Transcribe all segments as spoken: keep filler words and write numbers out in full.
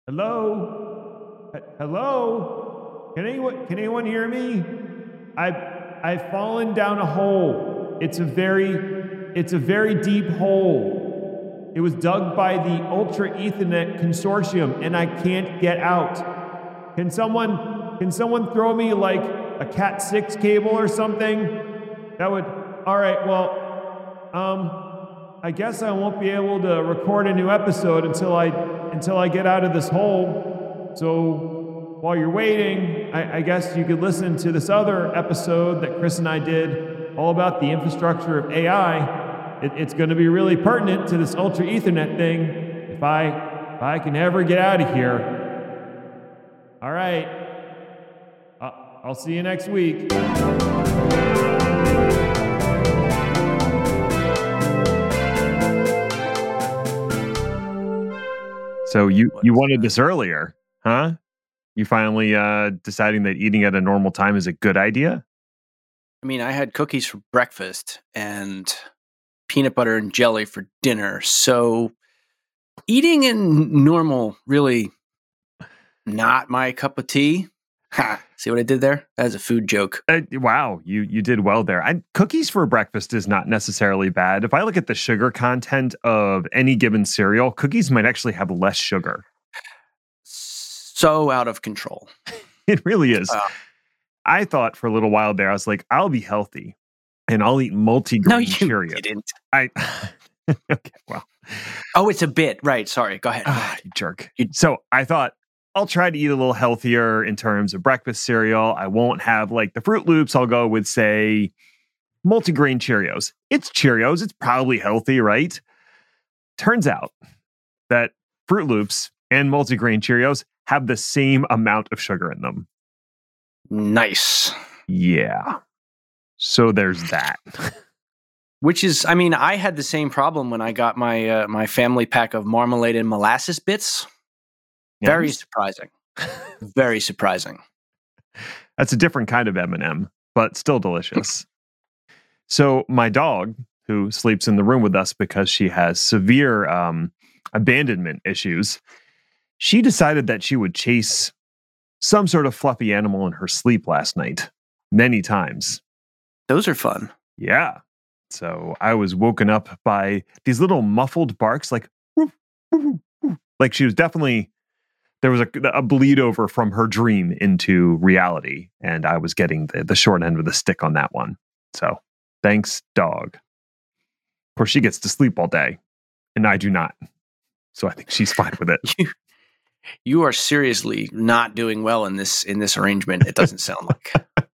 Hello? H- Hello? Can anyone can anyone hear me? I've I've fallen down a hole. It's a very it's a very deep hole. It was dug by the Ultra Ethernet Consortium and I can't get out. Can someone can someone throw me like a cat six cable or something? That would all right, well, um I guess I won't be able to record a new episode until I until I get out of this hole. So while you're waiting, I, I guess you could listen to this other episode that Chris and I did all about the infrastructure of A I. It, it's going to be really pertinent to this Ultra Ethernet thing. If I if I can ever get out of here. All right. Uh, I'll see you next week. So you, you wanted this earlier, huh? You finally uh, deciding that eating at a normal time is a good idea? I mean, I had cookies for breakfast and peanut butter and jelly for dinner. So eating in normal, really not my cup of tea. Ha! See what I did there? That's a food joke. Uh, wow, you you did well there. I, cookies for breakfast is not necessarily bad. If I look at the sugar content of any given cereal, cookies might actually have less sugar. So out of control. It really is. Uh, I thought for a little while there, I was like, I'll be healthy and I'll eat multi-grain no, you Cheerios. didn't. I okay, well. Oh, it's a bit. Right. Sorry. Go ahead. Go Ah, ahead. you jerk. You- So I thought I'll try to eat a little healthier in terms of breakfast cereal. I won't have like the Fruit Loops. I'll go with, say, multigrain Cheerios. It's Cheerios. It's probably healthy, right? Turns out that Fruit Loops and multigrain Cheerios have the same amount of sugar in them. Nice. Yeah. So there's that. Which is, I mean, I had the same problem when I got my uh, my family pack of marmalade and molasses bits. Very Yes. surprising. Very surprising. That's a different kind of M and M, but still delicious. So my dog, who sleeps in the room with us because she has severe um, abandonment issues, she decided that she would chase some sort of fluffy animal in her sleep last night, many times. Those are fun. Yeah. So I was woken up by these little muffled barks, like, woof, woof, woof. Like she was definitely, there was a, a bleed over from her dream into reality. And I was getting the, the short end of the stick on that one. So thanks, dog. Of course, she gets to sleep all day and I do not. So I think she's fine with it. You, you are seriously not doing well in this in this arrangement. It doesn't sound like.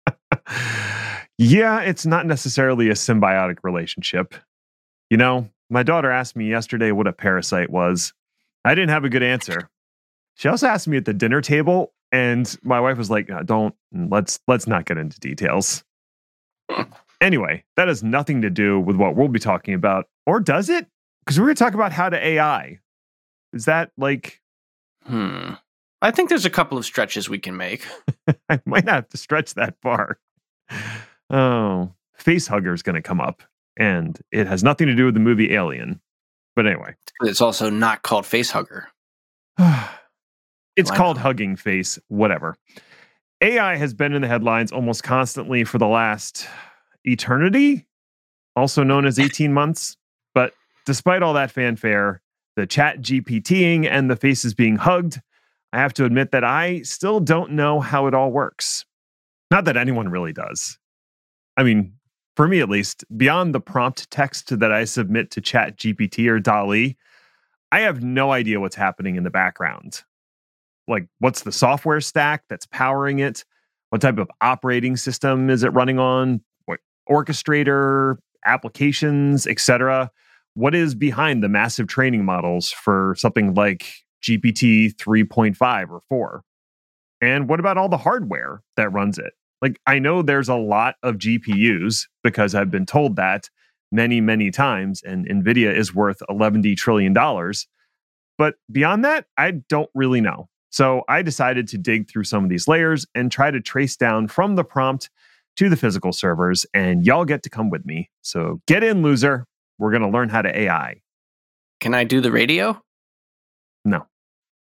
Yeah, it's not necessarily a symbiotic relationship. You know, my daughter asked me yesterday what a parasite was. I didn't have a good answer. She also asked me at the dinner table, and my wife was like, "No, don't, let's let's not get into details." Anyway, that has nothing to do with what we'll be talking about. Or does it? Because we're going to talk about how to A I. Is that like... Hmm. I think there's a couple of stretches we can make. I might not have to stretch that far. Oh, Facehugger is going to come up, and it has nothing to do with the movie Alien. But anyway. It's also not called Facehugger. It's Why called not? Hugging Face, whatever. A I has been in the headlines almost constantly for the last eternity, also known as eighteen months. But despite all that fanfare, the chat GPTing and the faces being hugged, I have to admit that I still don't know how it all works. Not that anyone really does. I mean, for me at least, beyond the prompt text that I submit to Chat G P T or DALL-E, I have no idea what's happening in the background. Like, what's the software stack that's powering it? What type of operating system is it running on? What orchestrator, applications, et cetera? What is behind the massive training models for something like G P T three point five or four? And what about all the hardware that runs it? Like, I know there's a lot of G P Us because I've been told that many, many times, and NVIDIA is worth eleven trillion dollars. But beyond that, I don't really know. So I decided to dig through some of these layers and try to trace down from the prompt to the physical servers, and y'all get to come with me. So get in, loser. We're going to learn how to A I. Can I do the radio? No.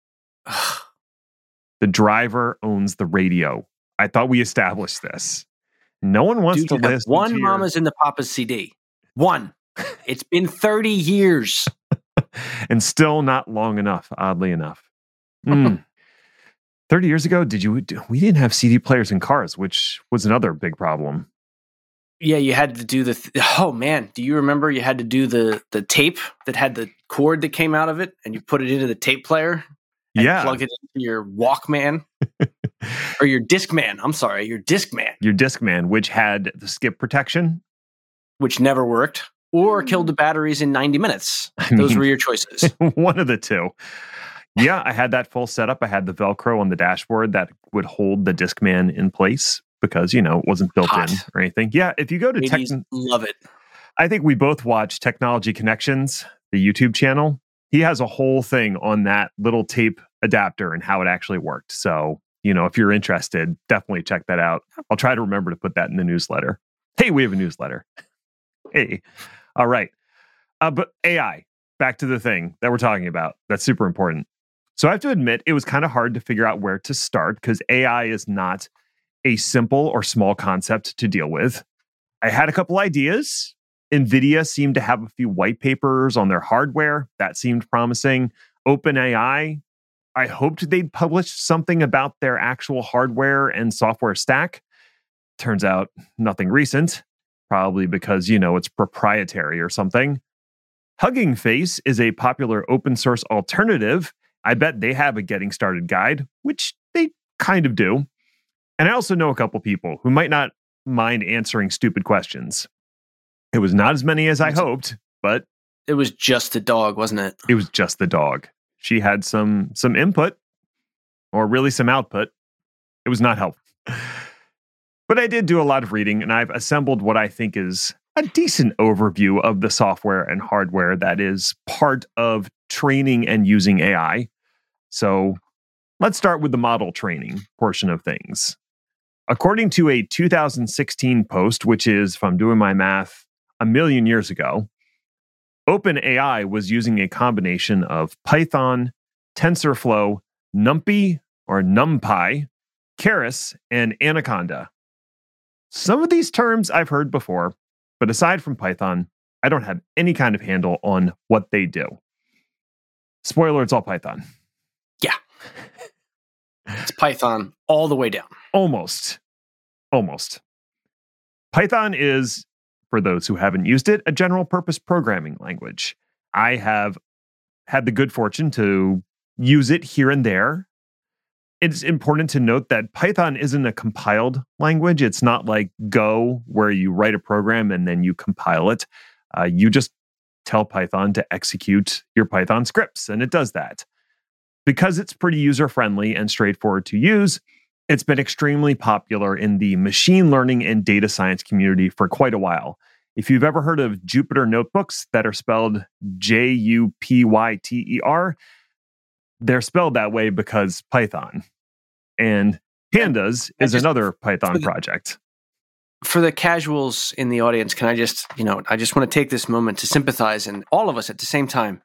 The driver owns the radio. I thought we established this. No one wants Dude, to you have listen one to your- Mamas in the Papas C D. One. It's been thirty years. and still not long enough, oddly enough. Mm. thirty years ago, did you? We didn't have C D players in cars, which was another big problem. Yeah, you had to do the. Th- oh man, do you remember you had to do the the tape that had the cord that came out of it, and you put it into the tape player? And Yeah, plug it into your Walkman or your Discman. I'm sorry, your Discman, your Discman, which had the skip protection, which never worked or killed the batteries in ninety minutes. I Those mean, were your choices. one of the two. Yeah, I had that full setup. I had the Velcro on the dashboard that would hold the Discman in place because, you know, it wasn't built Hot. in or anything. Yeah, if you go to Tech, Ladies love it. I think we both watch Technology Connections, the YouTube channel. He has a whole thing on that little tape adapter and how it actually worked. So, you know, if you're interested, definitely check that out. I'll try to remember to put that in the newsletter. Hey, we have a newsletter. Hey, all right. Uh, but A I, back to the thing that we're talking about. That's super important. So I have to admit, it was kind of hard to figure out where to start because A I is not a simple or small concept to deal with. I had a couple ideas. NVIDIA seemed to have a few white papers on their hardware. That seemed promising. OpenAI, I hoped they'd publish something about their actual hardware and software stack. Turns out nothing recent, probably because, you know, it's proprietary or something. Hugging Face is a popular open source alternative. I bet they have a getting started guide, which they kind of do. And I also know a couple people who might not mind answering stupid questions. It was not as many as I hoped, but It was just a dog, wasn't it? it was just the dog. She had some some input, or really some output. It was not helpful. But I did do a lot of reading, and I've assembled what I think is a decent overview of the software and hardware that is part of training and using A I. So let's start with the model training portion of things. According to a two thousand sixteen post, which is, if I'm doing my math, a million years ago, OpenAI was using a combination of Python, TensorFlow, NumPy or NumPy, Keras, and Anaconda. Some of these terms I've heard before, but aside from Python, I don't have any kind of handle on what they do. Spoiler, it's all Python. Yeah. It's Python all the way down. Almost. Almost. Python is, for those who haven't used it, a general purpose programming language. I have had the good fortune to use it here and there. It's important to note that Python isn't a compiled language. It's not like Go, where you write a program and then you compile it. Uh, you just tell Python to execute your Python scripts, and it does that. Because it's pretty user-friendly and straightforward to use, it's been extremely popular in the machine learning and data science community for quite a while. If you've ever heard of Jupyter notebooks that are spelled J U P Y T E R, they're spelled that way because Python. And Pandas I is just- another Python for the- project. For the casuals in the audience, can I just, you know, I just want to take this moment to sympathize, and all of us at the same time.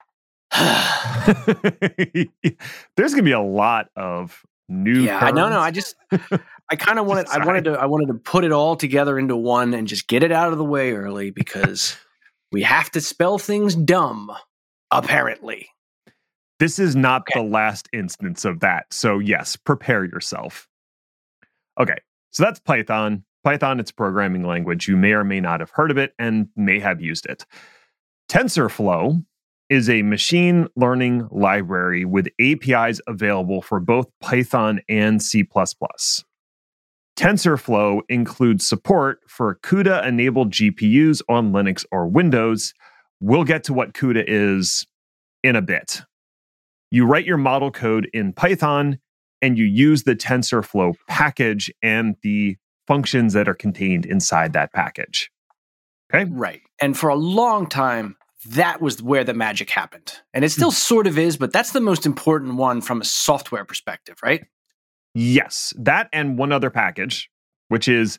There's going to be a lot of new Yeah, I no, no. terms. I just, I kind of wanted, I Sorry. wanted to, I wanted to put it all together into one and just get it out of the way early because we have to spell things dumb, apparently. This is not Okay. the last instance of that. So yes, prepare yourself. Okay, so that's Python. Python, it's a programming language. You may or may not have heard of it and may have used it. TensorFlow is a machine learning library with A P Is available for both Python and C plus plus. TensorFlow includes support for CUDA-enabled G P Us on Linux or Windows. We'll get to what CUDA is in a bit. You write your model code in Python, and you use the TensorFlow package and the functions that are contained inside that package. Okay? Right. And for a long time, that was where the magic happened. And it still sort of is, but that's the most important one from a software perspective, right? Yes, that and one other package, which is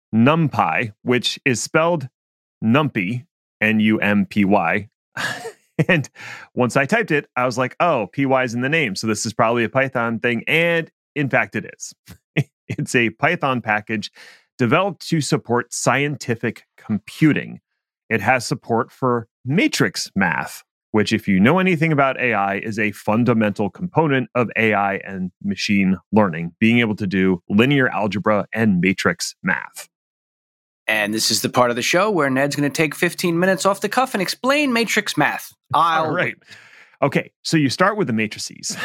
NumPy, which is spelled NumPy, N U M P Y. And once I typed it, I was like, oh, P Y is in the name. So this is probably a Python thing. And in fact, it is. It's a Python package developed to support scientific computing. It has support for matrix math, which, if you know anything about A I, is a fundamental component of A I and machine learning, being able to do linear algebra and matrix math. And this is the part of the show where Ned's going to take fifteen minutes off the cuff and explain matrix math. I'll All right. Okay, so you start with the matrices.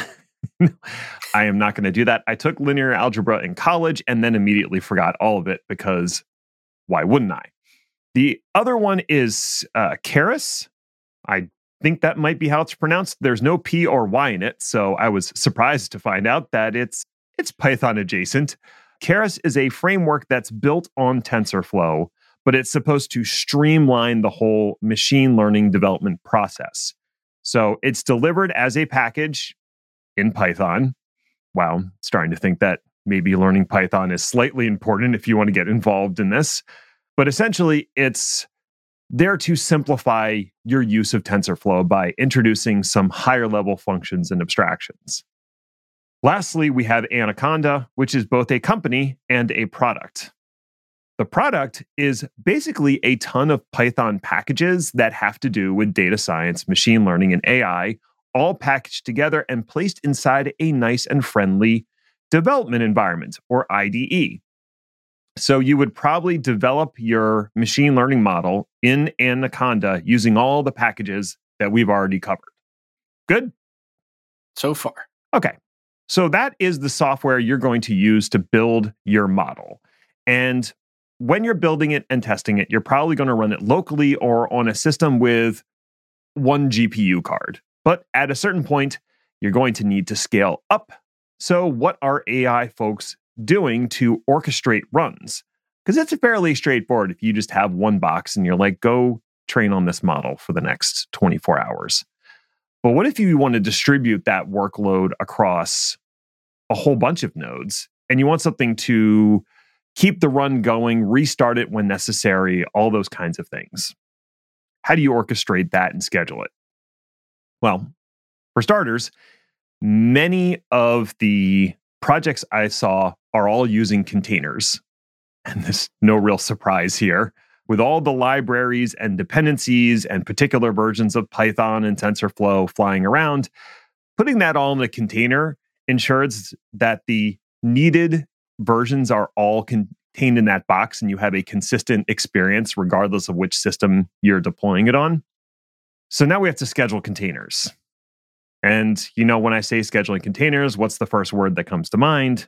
I am not going to do that. I took linear algebra in college and then immediately forgot all of it because why wouldn't I? The other one is uh, Keras. I think that might be how it's pronounced. There's no P or Y in it, so I was surprised to find out that it's it's Python adjacent. Keras is a framework that's built on TensorFlow, but it's supposed to streamline the whole machine learning development process. So it's delivered as a package in Python. Wow, starting to think that maybe learning Python is slightly important if you want to get involved in this. But essentially, it's there to simplify your use of TensorFlow by introducing some higher level functions and abstractions. Lastly, we have Anaconda, which is both a company and a product. The product is basically a ton of Python packages that have to do with data science, machine learning, and A I, all packaged together and placed inside a nice and friendly development environment, or I D E. So you would probably develop your machine learning model in Anaconda using all the packages that we've already covered. Good? So far. Okay. So that is the software you're going to use to build your model. And when you're building it and testing it, you're probably going to run it locally or on a system with one G P U card. But at a certain point, you're going to need to scale up. So what are A I folks doing to orchestrate runs? Because it's fairly straightforward if you just have one box and you're like, go train on this model for the next twenty-four hours. But what if you want to distribute that workload across a whole bunch of nodes and you want something to keep the run going, restart it when necessary, all those kinds of things? How do you orchestrate that and schedule it? Well, for starters, many of the projects I saw are all using containers. And there's no real surprise here. With all the libraries and dependencies and particular versions of Python and TensorFlow flying around, putting that all in a container ensures that the needed versions are all contained in that box and you have a consistent experience regardless of which system you're deploying it on. So now we have to schedule containers. And, you know, when I say scheduling containers, what's the first word that comes to mind?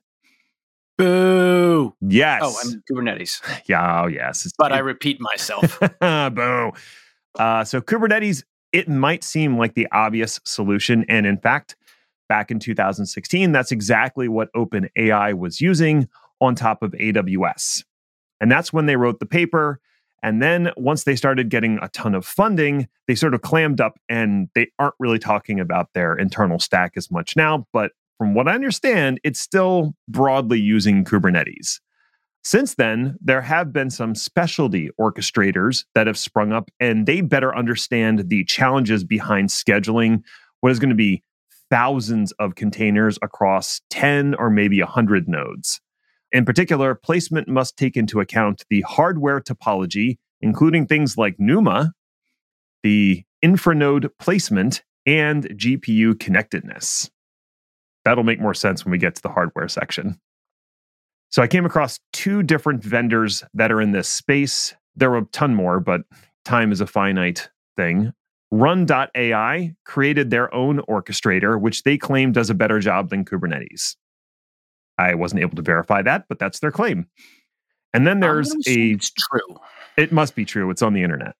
Boo. Yes. Oh, I'm Kubernetes. Yeah, oh, yes. It's, But it, I repeat myself. Boo. Uh, so Kubernetes, it might seem like the obvious solution. And in fact, back in two thousand sixteen, that's exactly what OpenAI was using on top of A W S. And that's when they wrote the paper. And then once they started getting a ton of funding, they sort of clammed up and they aren't really talking about their internal stack as much now. But from what I understand, it's still broadly using Kubernetes. Since then, there have been some specialty orchestrators that have sprung up, and they better understand the challenges behind scheduling what is going to be thousands of containers across ten or maybe one hundred nodes. In particular, placement must take into account the hardware topology, including things like NUMA, the infranode placement, and G P U connectedness. That'll make more sense when we get to the hardware section. So I came across two different vendors that are in this space. There were a ton more, but time is a finite thing. Run dot A I created their own orchestrator, which they claim does a better job than Kubernetes. I wasn't able to verify that, but that's their claim. And then there's a... It's true. It must be true. It's on the internet.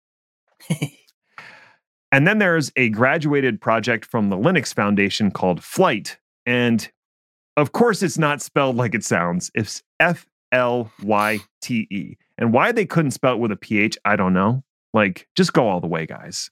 And then there's a graduated project from the Linux Foundation called Flyte. And of course, it's not spelled like it sounds. It's F L Y T E. And why they couldn't spell it with a P H, I don't know. Like, just go all the way, guys.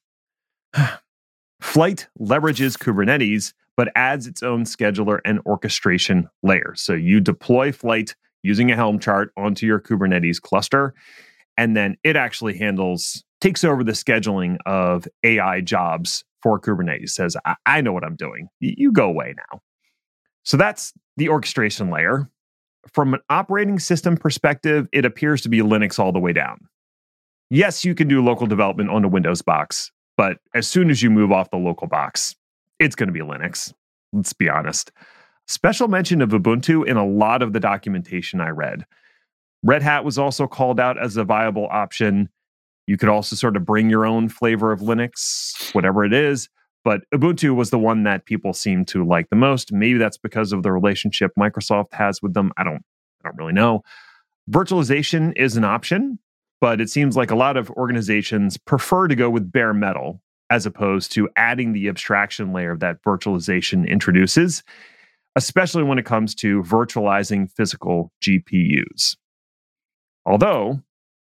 Flyte leverages Kubernetes, but adds its own scheduler and orchestration layer. So you deploy Flyte using a Helm chart onto your Kubernetes cluster, and then it actually handles takes over the scheduling of A I jobs for Kubernetes, says, I, I know what I'm doing. Y- you go away now. So that's the orchestration layer. From an operating system perspective, it appears to be Linux all the way down. Yes, you can do local development on a Windows box, but as soon as you move off the local box, it's going to be Linux. Let's be honest. Special mention of Ubuntu in a lot of the documentation I read. Red Hat was also called out as a viable option. You could also sort of bring your own flavor of Linux, whatever it is. But Ubuntu was the one that people seem to like the most. Maybe that's because of the relationship Microsoft has with them. I don't, I don't really know. Virtualization is an option, but it seems like a lot of organizations prefer to go with bare metal as opposed to adding the abstraction layer that virtualization introduces, especially when it comes to virtualizing physical G P Us. Although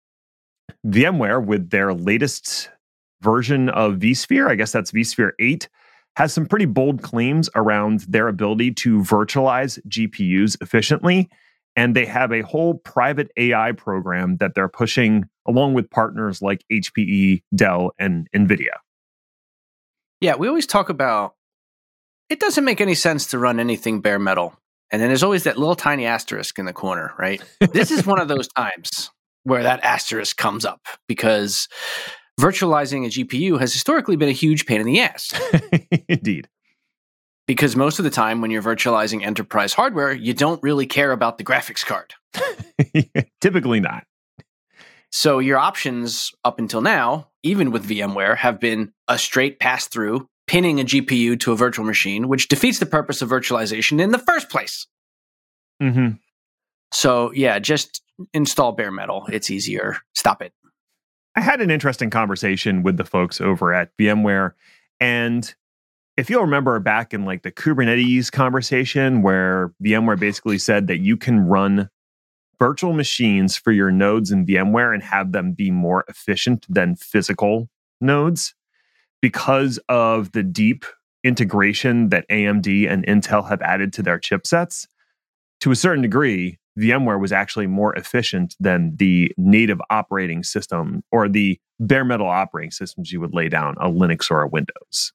VMware, with their latest version of vSphere, I guess that's vSphere eight, has some pretty bold claims around their ability to virtualize G P Us efficiently. And they have a whole private A I program that they're pushing along with partners like H P E, Dell, and NVIDIA. Yeah, we always talk about it doesn't make any sense to run anything bare metal. And then there's always that little tiny asterisk in the corner, right? This is one of those times where that asterisk comes up because virtualizing a G P U has historically been a huge pain in the ass. Indeed. Because most of the time when you're virtualizing enterprise hardware, you don't really care about the graphics card. Typically not. So your options up until now, even with VMware, have been a straight pass-through, pinning a G P U to a virtual machine, which defeats the purpose of virtualization in the first place. Mm-hmm. So yeah, just install bare metal. It's easier. Stop it. I had an interesting conversation with the folks over at VMware, and if you'll remember back in like the Kubernetes conversation where VMware basically said that you can run virtual machines for your nodes in VMware and have them be more efficient than physical nodes because of the deep integration that A M D and Intel have added to their chipsets. To a certain degree, VMware was actually more efficient than the native operating system or the bare metal operating systems you would lay down, a Linux or a Windows.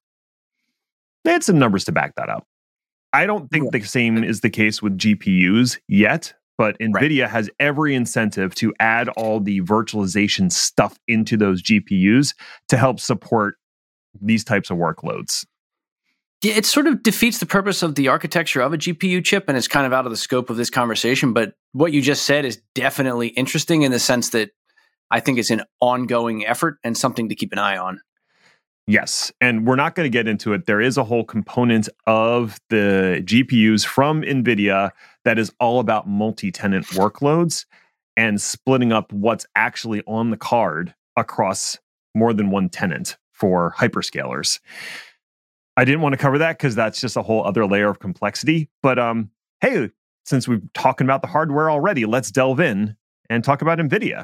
They had some numbers to back that up. I don't think yeah. the same is the case with G P Us yet, but NVIDIA right. has every incentive to add all the virtualization stuff into those G P Us to help support these types of workloads. Yeah, it sort of defeats the purpose of the architecture of a G P U chip, and it's kind of out of the scope of this conversation. But what you just said is definitely interesting in the sense that I think it's an ongoing effort and something to keep an eye on. Yes, and we're not going to get into it. There is a whole component of the G P Us from NVIDIA that is all about multi-tenant workloads and splitting up what's actually on the card across more than one tenant for hyperscalers. I didn't want to cover that because that's just a whole other layer of complexity. But um, hey, since we're talking about the hardware already, let's delve in and talk about NVIDIA.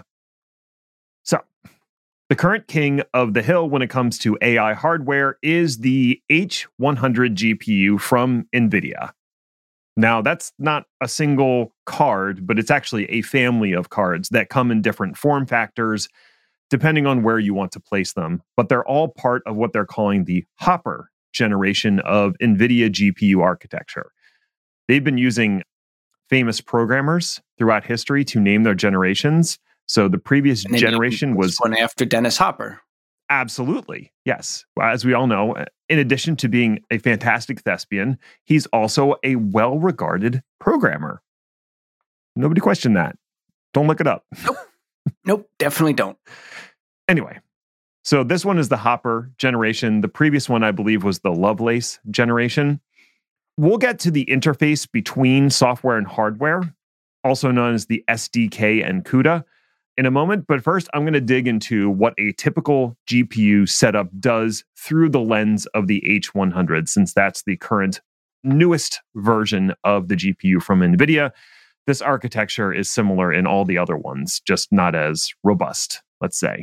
So, the current king of the hill when it comes to A I hardware is the H one hundred G P U from NVIDIA. Now, that's not a single card, but it's actually a family of cards that come in different form factors, depending on where you want to place them. But they're all part of what they're calling the Hopper generation of NVIDIA G P U architecture. They've been using famous programmers throughout history to name their generations. So the previous generation was one after Dennis Hopper. Absolutely. Yes. As we all know, in addition to being a fantastic thespian, he's also a well-regarded programmer. Nobody questioned that. Don't look it up. Nope. Nope, definitely don't. Anyway, so this one is the Hopper generation. The previous one, I believe, was the Lovelace generation. We'll get to the interface between software and hardware, also known as the S D K and CUDA, in a moment. But first, I'm going to dig into what a typical G P U setup does through the lens of the H one hundred, since that's the current newest version of the G P U from NVIDIA. This architecture is similar in all the other ones, just not as robust, let's say.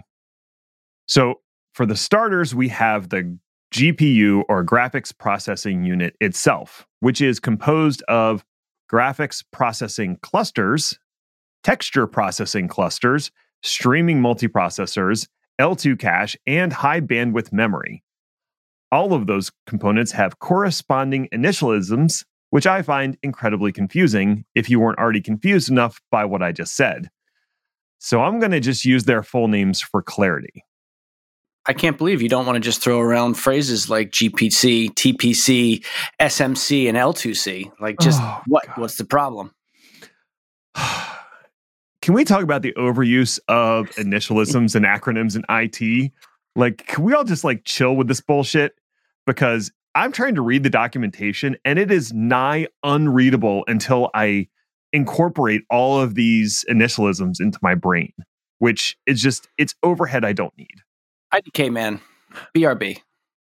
So for the starters, we have the G P U or graphics processing unit itself, which is composed of graphics processing clusters, texture processing clusters, streaming multiprocessors, L two cache, and high bandwidth memory. All of those components have corresponding initialisms, which I find incredibly confusing if you weren't already confused enough by what I just said. So I'm going to just use their full names for clarity. I can't believe you don't want to just throw around phrases like G P C, T P C, S M C, and L two C. Like, just Oh, what? God. What's the problem? Can we talk about the overuse of initialisms and acronyms in I T? Like, can we all just like chill with this bullshit? Because I'm trying to read the documentation and it is nigh unreadable until I incorporate all of these initialisms into my brain, which is just, it's overhead I don't need. I D K, man. B R B.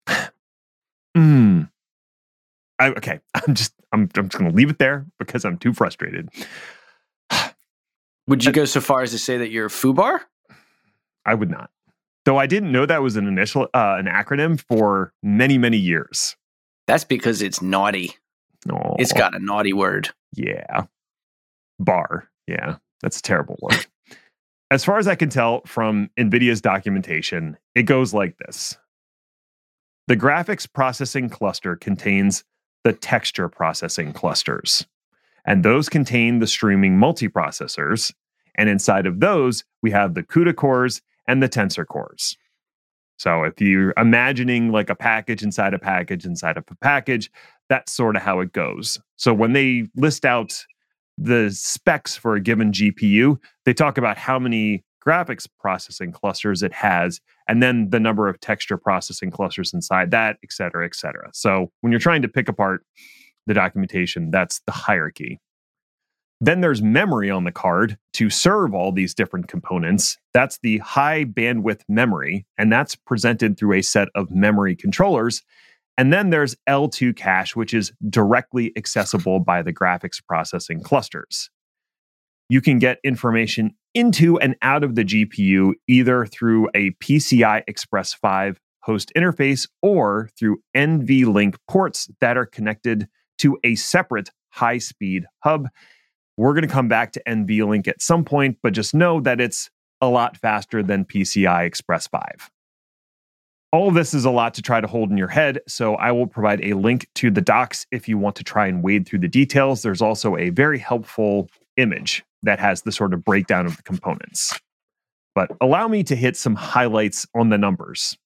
Mm. I, okay, I'm just, I'm, I'm just going to leave it there because I'm too frustrated. Would you go so far as to say that you're FUBAR? I would not. Though I didn't know that was an initial, uh, an acronym for many, many years. That's because it's naughty. Oh, It's got a naughty word. yeah. Bar. Yeah, that's a terrible word. As far as I can tell from NVIDIA's documentation, it goes like this. The graphics processing cluster contains the texture processing clusters, and those contain the streaming multiprocessors. And inside of those, we have the CUDA cores and the tensor cores. So if you're imagining like a package inside a package inside of a package, that's sort of how it goes. So when they list out the specs for a given G P U, they talk about how many graphics processing clusters it has, and then the number of texture processing clusters inside that, et cetera, et cetera. So when you're trying to pick apart the documentation, that's the hierarchy. Then there's memory on the card to serve all these different components. That's the high bandwidth memory, and that's presented through a set of memory controllers. And then there's L two cache, which is directly accessible by the graphics processing clusters. You can get information into and out of the G P U either through a P C I Express five host interface or through NVLink ports that are connected to a separate high-speed hub. We're going to come back to NVLink at some point, but just know that it's a lot faster than P C I Express five. All of this is a lot to try to hold in your head, so I will provide a link to the docs if you want to try and wade through the details. There's also a very helpful image that has the sort of breakdown of the components. But allow me to hit some highlights on the numbers.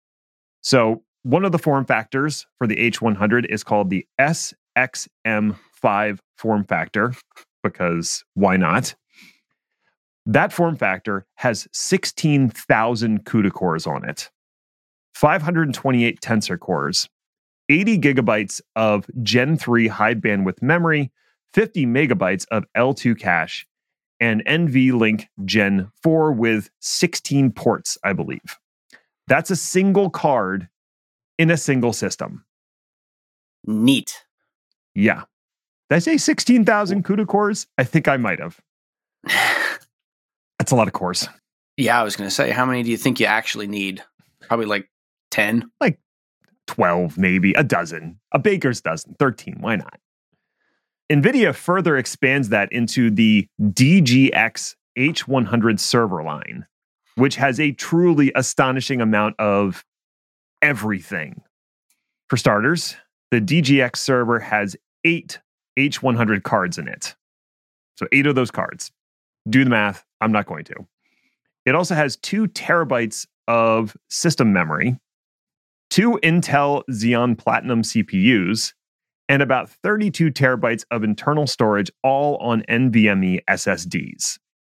So one of the form factors for the H one hundred is called the S X M five form factor, because why not? That form factor has sixteen thousand CUDA cores on it, five hundred twenty-eight tensor cores, eighty gigabytes of Gen three high bandwidth memory, fifty megabytes of L two cache, and NVLink Gen four with sixteen ports, I believe. That's a single card in a single system. Neat. Yeah. Did I say sixteen thousand CUDA cores? I think I might have. That's a lot of cores. Yeah, I was going to say, how many do you think you actually need? Probably like ten? Like twelve, maybe, a dozen. A baker's dozen, thirteen, why not? NVIDIA further expands that into the D G X H one hundred server line, which has a truly astonishing amount of everything. For starters, the D G X server has eight H one hundred cards in it. So eight of those cards. Do the math. I'm not going to. It also has two terabytes of system memory, two Intel Xeon Platinum C P Us, and about thirty-two terabytes of internal storage, all on NVMe S S Ds.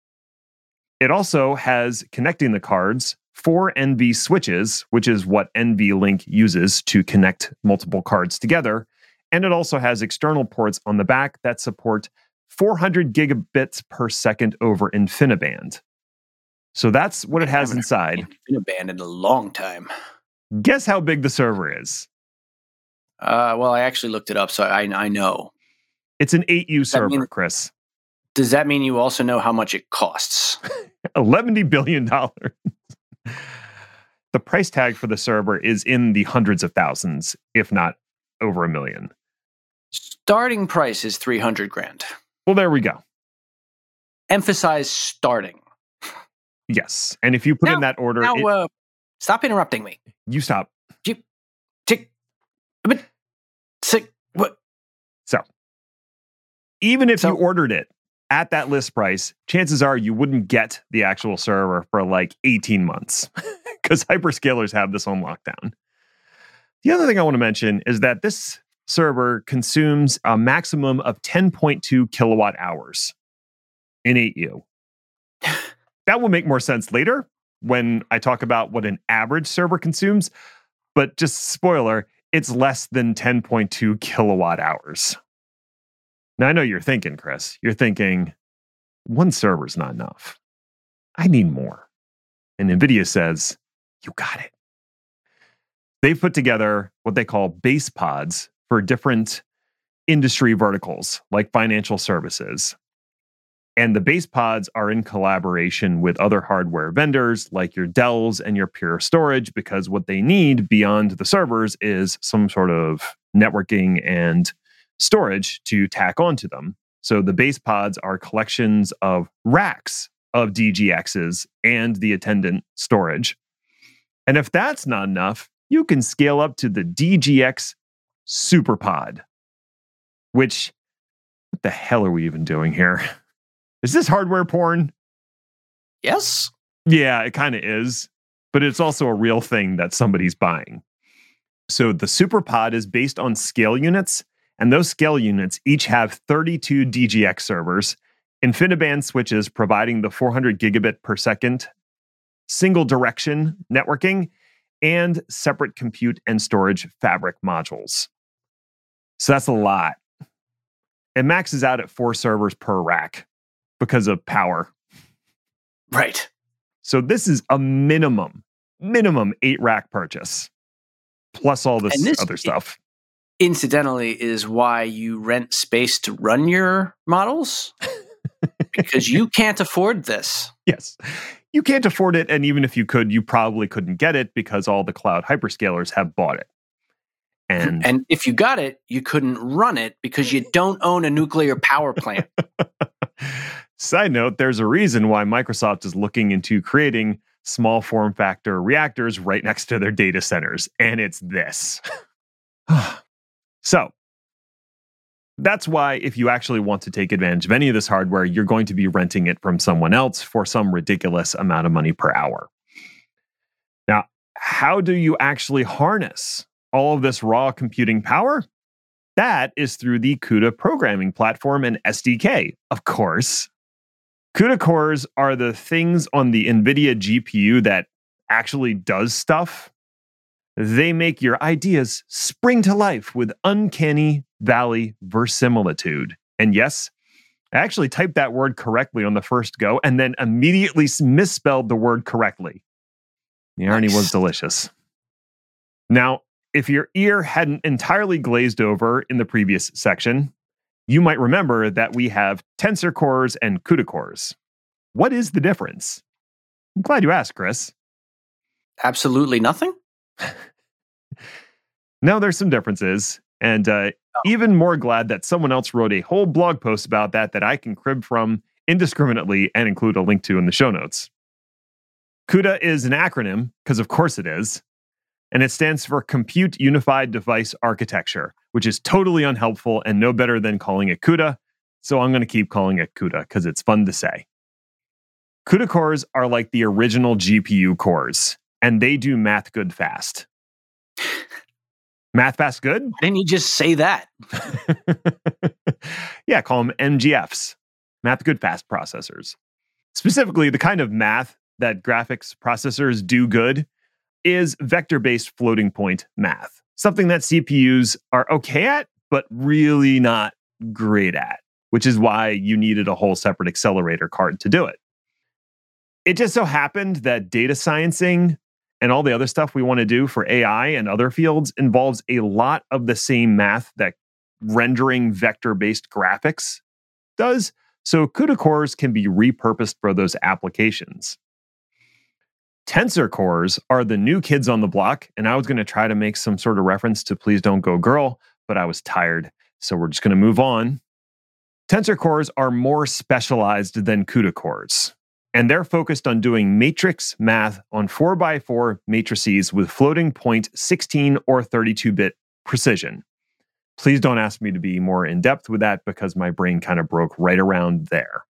It also has, connecting the cards, four N V switches, which is what NVLink uses to connect multiple cards together. And it also has external ports on the back that support four hundred gigabits per second over InfiniBand. So that's what it has inside. InfiniBand in a long time. Guess how big the server is? Uh, well, I actually looked it up, so I, I know. It's an eight U server, mean- Chris. Does that mean you also know how much it costs? eleven billion dollars. The price tag for the server is in the hundreds of thousands, if not over a million. Starting price is three hundred grand. Well, there we go. Emphasize starting. Yes. And if you put now, in that order, now it, uh, stop interrupting me. you stop. Tick, tick, but, sick, what? So even if So- you ordered it at that list price, chances are you wouldn't get the actual server for like eighteen months because hyperscalers have this on lockdown. The other thing I want to mention is that this server consumes a maximum of ten point two kilowatt hours in eight U. That will make more sense later when I talk about what an average server consumes, but just spoiler, it's less than ten point two kilowatt hours. Now, I know you're thinking, Chris, you're thinking, one server's not enough. I need more. And NVIDIA says, you got it. They've put together what they call base pods for different industry verticals, like financial services. And the base pods are in collaboration with other hardware vendors like your Dells and your Pure Storage, because what they need beyond the servers is some sort of networking and storage to tack onto them. So the base pods are collections of racks of D G Xs and the attendant storage. And if that's not enough, you can scale up to the D G X SuperPod, which, what the hell are we even doing here? Is this hardware porn? Yes. Yeah, it kind of is, but it's also a real thing that somebody's buying. So the SuperPod is based on scale units, and those scale units each have thirty-two D G X servers, InfiniBand switches providing the four hundred gigabit per second single direction networking, and separate compute and storage fabric modules. So that's a lot. It maxes out at four servers per rack because of power. Right. So this is a minimum, minimum eight rack purchase, plus all this, this other stuff. Incidentally, is why you rent space to run your models, because you can't afford this. Yes. You can't afford it, and even if you could, you probably couldn't get it because all the cloud hyperscalers have bought it. And, and if you got it, you couldn't run it because you don't own a nuclear power plant. Side note, there's a reason why Microsoft is looking into creating small form factor reactors right next to their data centers, and it's this. So, that's why if you actually want to take advantage of any of this hardware, you're going to be renting it from someone else for some ridiculous amount of money per hour. Now, how do you actually harness all of this raw computing power? That is through the CUDA programming platform and S D K, of course. CUDA cores are the things on the NVIDIA G P U that actually does stuff. They make your ideas spring to life with uncanny valley verisimilitude. And yes, I actually typed that word correctly on the first go and then immediately misspelled the word correctly. The irony Nice. was delicious. Now, if your ear hadn't entirely glazed over in the previous section, you might remember that we have tensor cores and CUDA cores. What is the difference? I'm glad you asked, Chris. Absolutely nothing? No, there's some differences. And uh, even more glad that someone else wrote a whole blog post about that that I can crib from indiscriminately and include a link to in the show notes. CUDA is an acronym, because of course it is, and it stands for Compute Unified Device Architecture, which is totally unhelpful and no better than calling it CUDA, so I'm going to keep calling it CUDA because it's fun to say. CUDA cores are like the original G P U cores, and they do math good fast. Math fast good? Why didn't you just say that? Yeah, call them M G Fs, math good fast processors. Specifically, the kind of math that graphics processors do good is vector-based floating point math, something that C P Us are okay at, but really not great at, which is why you needed a whole separate accelerator card to do it. It just so happened that data sciencing and all the other stuff we want to do for A I and other fields involves a lot of the same math that rendering vector-based graphics does, so CUDA cores can be repurposed for those applications. Tensor cores are the new kids on the block, and I was going to try to make some sort of reference to Please Don't Go Girl, but I was tired, so we're just going to move on. Tensor cores are more specialized than CUDA cores. And they're focused on doing matrix math on four by four matrices with floating point sixteen or thirty-two bit precision. Please don't ask me to be more in-depth with that because my brain kind of broke right around there.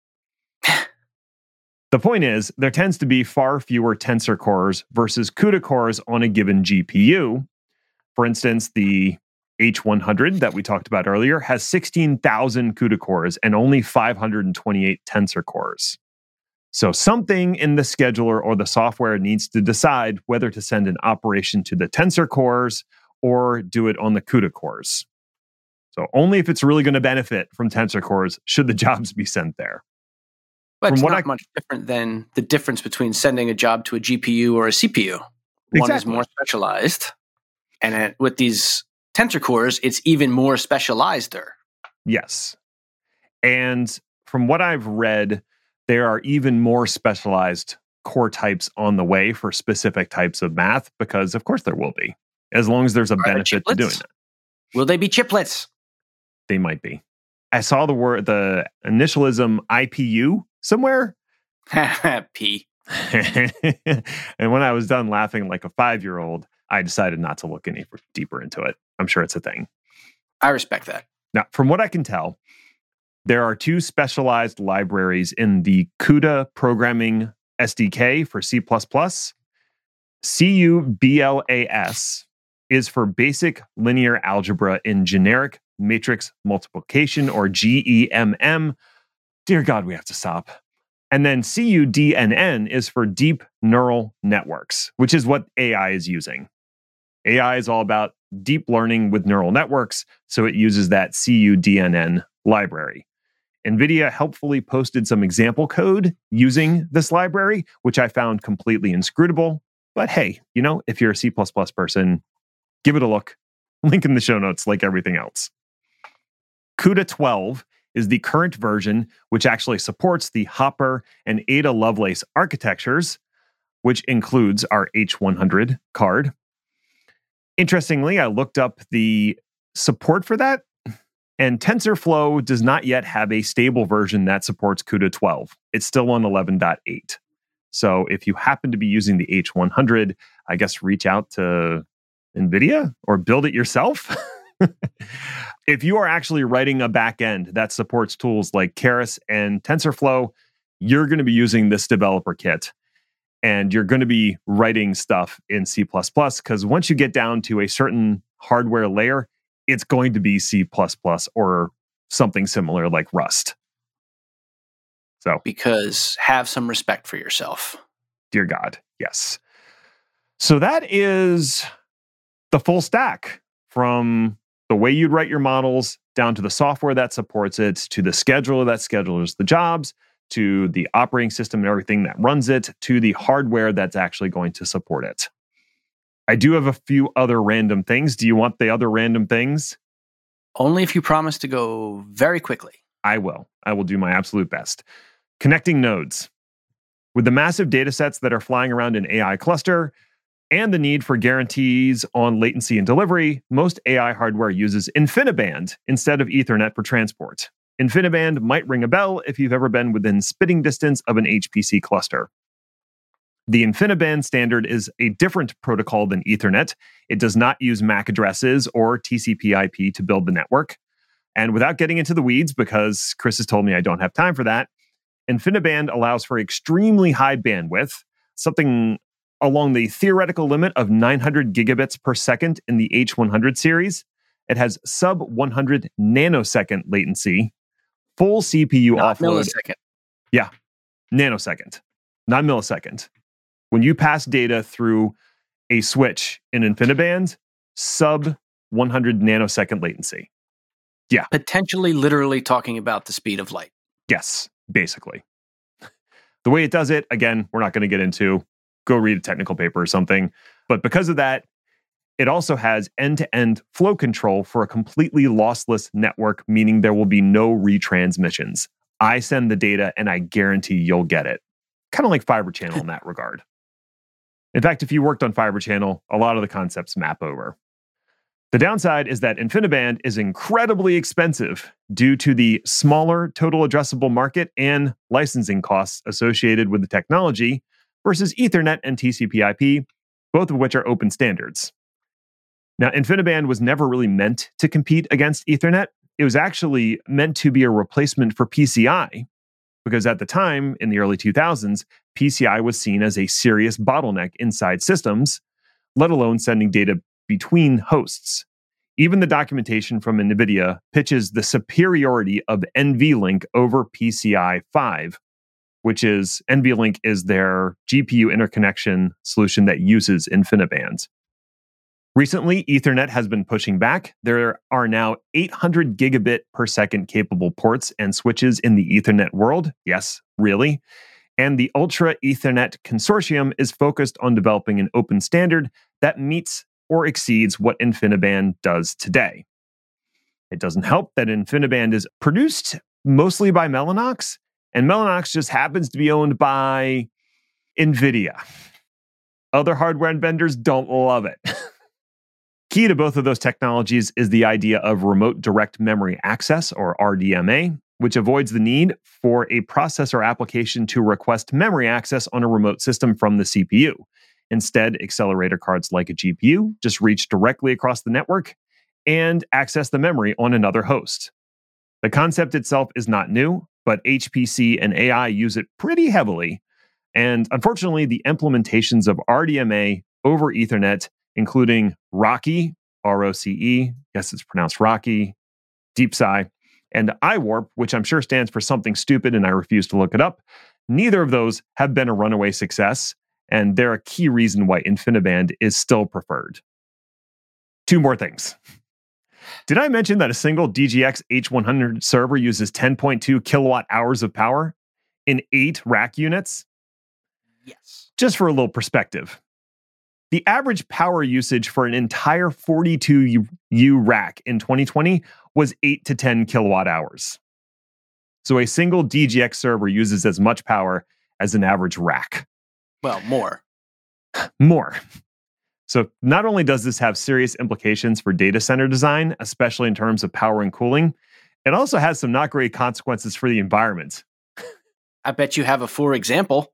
The point is, there tends to be far fewer tensor cores versus CUDA cores on a given G P U. For instance, the H one hundred that we talked about earlier has sixteen thousand CUDA cores and only five hundred twenty-eight tensor cores. So something in the scheduler or the software needs to decide whether to send an operation to the tensor cores or do it on the CUDA cores. So only if it's really going to benefit from tensor cores should the jobs be sent there. But From it's what not I- much different than the difference between sending a job to a G P U or a C P U. One is Exactly. more specialized, and it, with these tensor cores, it's even more specializeder. Yes. And from what I've read, there are even more specialized core types on the way for specific types of math, because of course there will be, as long as there's a there benefit to chiplets? doing that. Will they be chiplets? They might be. I saw the word, the initialism I P U somewhere. P. And when I was done laughing like a five-year-old, I decided not to look any deeper into it. I'm sure it's a thing. I respect that. Now, from what I can tell, there are two specialized libraries in the CUDA programming S D K for C plus plus. C U B L A S is for basic linear algebra in generic matrix multiplication, or G E M M. Dear God, we have to stop. And then C U D N N is for deep neural networks, which is what A I is using. A I is all about deep learning with neural networks, so it uses that C U D N N library. NVIDIA helpfully posted some example code using this library, which I found completely inscrutable. But hey, you know, if you're a C plus plus person, give it a look. Link in the show notes, like everything else. CUDA twelve is the current version, which actually supports the Hopper and Ada Lovelace architectures, which includes our H one hundred card. Interestingly, I looked up the support for that, and TensorFlow does not yet have a stable version that supports CUDA twelve. It's still on eleven point eight. So if you happen to be using the H one hundred, I guess reach out to NVIDIA or build it yourself. If you are actually writing a backend that supports tools like Keras and TensorFlow, you're going to be using this developer kit. And you're going to be writing stuff in C plus plus, because once you get down to a certain hardware layer, it's going to be C plus plus or something similar like Rust. So, Because have some respect for yourself. dear God, yes. So that is the full stack, from the way you'd write your models down to the software that supports it, to the scheduler that schedulers the jobs, to the operating system and everything that runs it, to the hardware that's actually going to support it. I do have a few other random things. Do you want the other random things? Only if you promise to go very quickly. I will. I will do my absolute best. Connecting nodes. With the massive data sets that are flying around in A I cluster and the need for guarantees on latency and delivery, most A I hardware uses InfiniBand instead of Ethernet for transport. InfiniBand might ring a bell if you've ever been within spitting distance of an H P C cluster. The InfiniBand standard is a different protocol than Ethernet. It does not use M A C addresses or T C P I P to build the network. And without getting into the weeds, because Chris has told me I don't have time for that, InfiniBand allows for extremely high bandwidth, something along the theoretical limit of nine hundred gigabits per second in the H one hundred series. It has sub one hundred nanosecond latency, full C P U Not offload. millisecond. Yeah, nanosecond, not millisecond. When you pass data through a switch in InfiniBand, sub one hundred nanosecond latency. Potentially literally talking about the speed of light. Yes, basically. The way it does it, again, we're not going to get into. Go read a technical paper or something. But because of that, it also has end-to-end flow control for a completely lossless network, meaning there will be no retransmissions. I send the data and I guarantee you'll get it. Kind of like Fibre Channel in that regard. In fact, if you worked on Fibre Channel, a lot of the concepts map over. The downside is that InfiniBand is incredibly expensive due to the smaller total addressable market and licensing costs associated with the technology versus Ethernet and T C P I P, both of which are open standards. Now, InfiniBand was never really meant to compete against Ethernet. It was actually meant to be a replacement for P C I, because at the time, in the early two thousands, P C I was seen as a serious bottleneck inside systems, let alone sending data between hosts. Even the documentation from NVIDIA pitches the superiority of NVLink over P C I five, which is, NVLink is their G P U interconnection solution that uses InfiniBand. Recently, Ethernet has been pushing back. There are now eight hundred gigabit per second capable ports and switches in the Ethernet world. Yes, really. And the Ultra Ethernet Consortium is focused on developing an open standard that meets or exceeds what InfiniBand does today. It doesn't help that InfiniBand is produced mostly by Mellanox, and Mellanox just happens to be owned by NVIDIA. Other hardware vendors don't love it. Key to both of those technologies is the idea of remote direct memory access, or R D M A, which avoids the need for a processor application to request memory access on a remote system from the C P U. Instead, accelerator cards like a G P U just reach directly across the network and access the memory on another host. The concept itself is not new, but H P C and A I use it pretty heavily. And unfortunately, the implementations of R D M A over Ethernet, including Rocky, R O C E, yes, it's pronounced Rocky, DeepSci, and I WARP, which I'm sure stands for something stupid and I refuse to look it up, neither of those have been a runaway success, and they're a key reason why InfiniBand is still preferred. Two more things. Did I mention that a single D G X H one hundred server uses ten point two kilowatt hours of power in eight rack units? Yes. Just for a little perspective, the average power usage for an entire forty-two U rack in twenty twenty was eight to ten kilowatt hours. So a single D G X server uses as much power as an average rack. Well, more. More. So not only does this have serious implications for data center design, especially in terms of power and cooling, it also has some not great consequences for the environment. I bet you have a for example.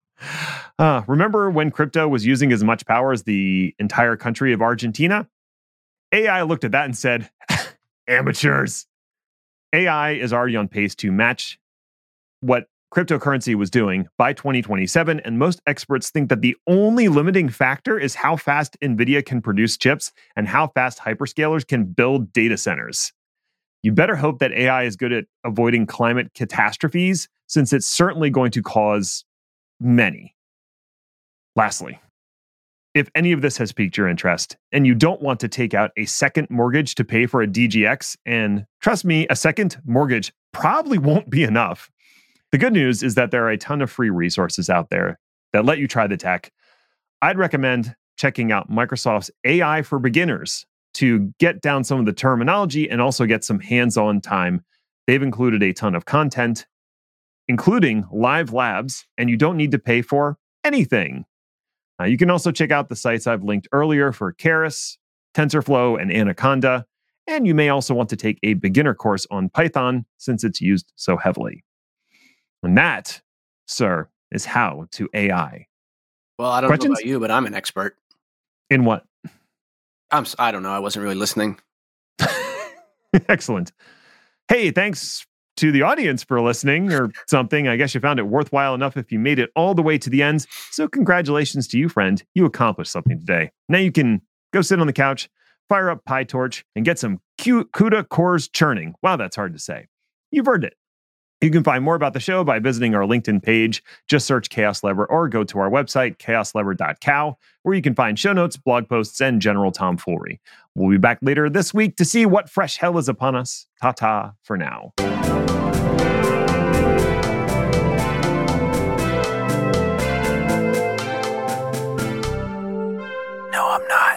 Uh, remember when crypto was using as much power as the entire country of Argentina? A I looked at that and said, amateurs. A I is already on pace to match what cryptocurrency was doing by twenty twenty-seven, and most experts think that the only limiting factor is how fast NVIDIA can produce chips and how fast hyperscalers can build data centers. You better hope that A I is good at avoiding climate catastrophes, since it's certainly going to cause many. Lastly, if any of this has piqued your interest and you don't want to take out a second mortgage to pay for a D G X, and trust me, a second mortgage probably won't be enough. The good news is that there are a ton of free resources out there that let you try the tech. I'd recommend checking out Microsoft's A I for Beginners to get down some of the terminology and also get some hands-on time. They've included a ton of content, including live labs, and you don't need to pay for anything. Uh, you can also check out the sites I've linked earlier for Keras, TensorFlow, and Anaconda, and you may also want to take a beginner course on Python since it's used so heavily. And that, sir, is how to A I. Well, I don't Questions? know about you, but I'm an expert. In what? I'm, I don't know. I wasn't really listening. Excellent. Hey, thanks to the audience for listening or something. I guess you found it worthwhile enough if you made it all the way to the end. So congratulations to you, friend. You accomplished something today. Now you can go sit on the couch, fire up PyTorch, and get some cute CUDA cores churning. Wow, that's hard to say. You've earned it. You can find more about the show by visiting our LinkedIn page. Just search Chaos Lever or go to our website, chaos lever dot cow, where you can find show notes, blog posts, and general tomfoolery. We'll be back later this week to see what fresh hell is upon us. Ta-ta for now. No, I'm not.